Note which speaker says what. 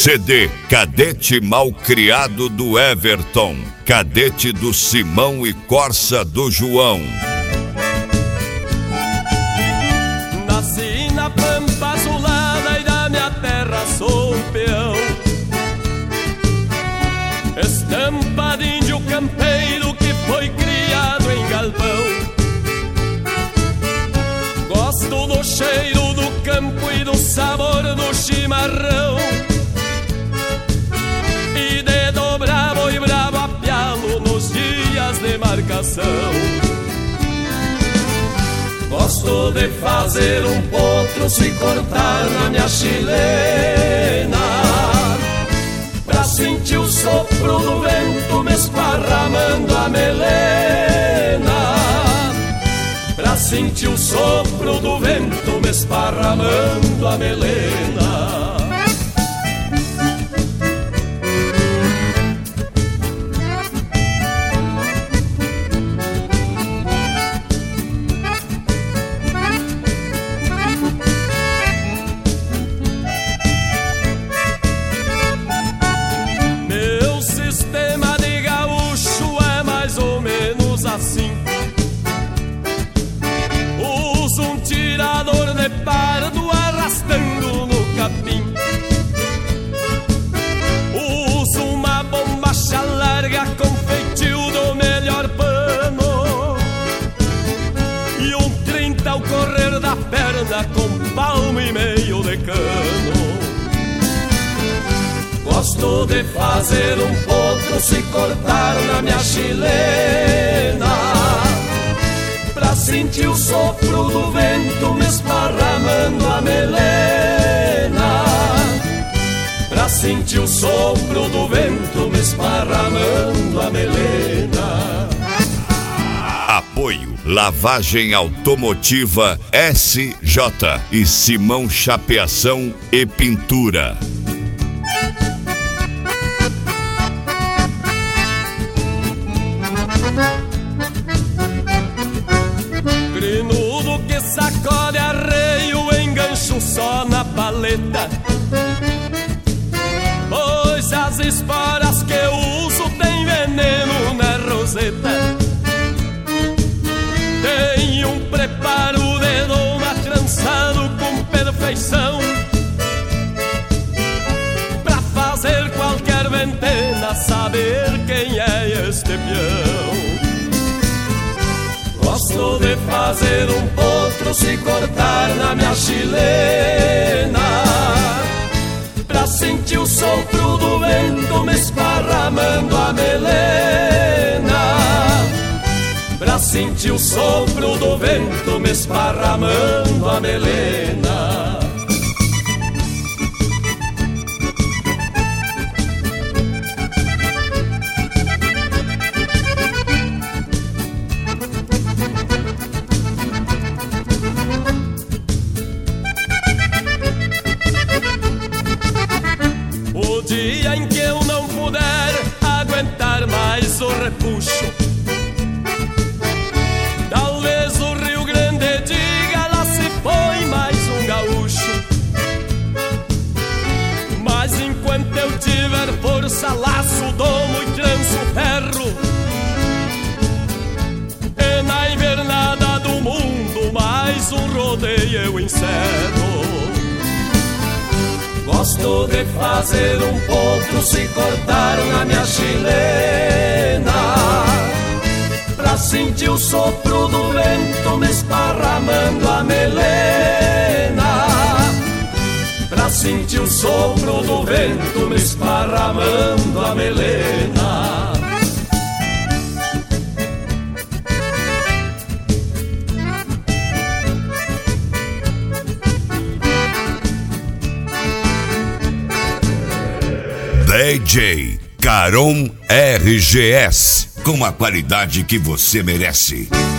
Speaker 1: CD Cadete Malcriado do Everton, Cadete do Simão e Corsa do João.
Speaker 2: Nasci na pampa azulada e da minha terra sou peão, estampa de índio campeiro que foi criado em galpão. Gosto do cheiro do campo e do sabor do chimarrão, e de dobrar boi bravo a pialo nos dias de marcação. Gosto de fazer um potro se cortar na minha chilena, pra sentir o sopro do vento me esparramando a melena, pra sentir o sopro do vento me esparramando a melena. Meu sistema de gaúcho é mais ou menos assim. Um tirador de pardo arrastando no capim, uso uma bombacha larga com feitio do melhor pano, e um 30 ao correr da perna com palmo e meio de cano. Gosto de fazer um potro se cortar na minha chilena, pra sentir o sopro do vento me esparramando a melena, pra sentir o sopro do vento me esparramando a melena.
Speaker 1: Apoio Lavagem Automotiva SJ e Simão Chapeação e Pintura.
Speaker 2: Grinudo que sacode arreio, engancho só na paleta, pois as esporas que eu uso tem veneno na roseta. Tem um preparo de doma trançado com perfeição, pra fazer qualquer ventena saber quem é este peão. Gosto de fazer um potro se cortar na minha chilena, pra sentir o sopro do vento me esparramando a melena, pra sentir o sopro do vento me esparramando a melena. O dia em que eu não puder aguentar mais o repuxo, talvez o Rio Grande diga: lá se foi mais um gaúcho. Mas enquanto eu tiver força, laço, domo e tranço ferro, e na invernada do mundo mais um rodeio eu encerro. Gosto de fazer um potro se cortar na minha chilena, pra sentir o sopro do vento me esparramando a melena, pra sentir o sopro do vento me esparramando a melena.
Speaker 1: DJ Caron RGS, com a qualidade que você merece.